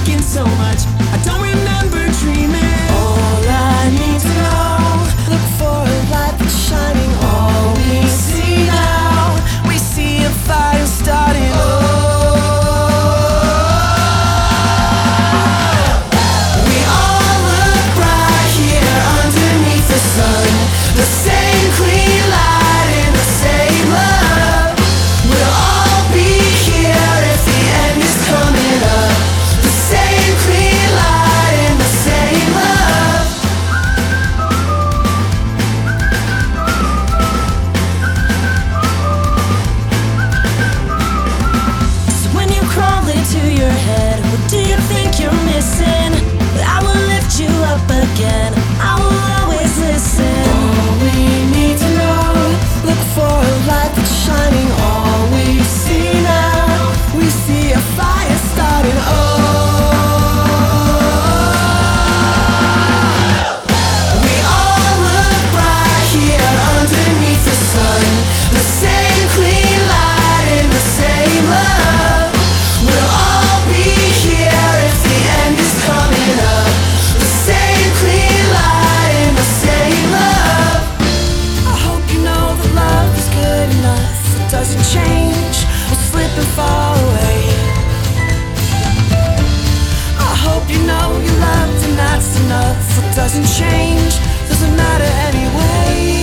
talking so much. I don't remember dreaming. All I need to know, look for a light that's shining. All we see now, we see a fire starting. We all look bright here underneath the sun. The same clean light and the same love. We'll all be here if the end is coming up. The same clean light and the same love. So when you crawl into your head, what do you think you're missing? But I will lift you up again. I will always listen. All we need to know, look for a light that's shining. All we see now, we see a fire starting. We all look bright here underneath the sun. The same clean light and the same love. We'll all be here if the end is coming up. The same clean light and the same love. I hope you know that love is good enough. It doesn't change or slip and fall away. I hope you know you're loved and that's enough. It doesn't change, doesn't matter anyway.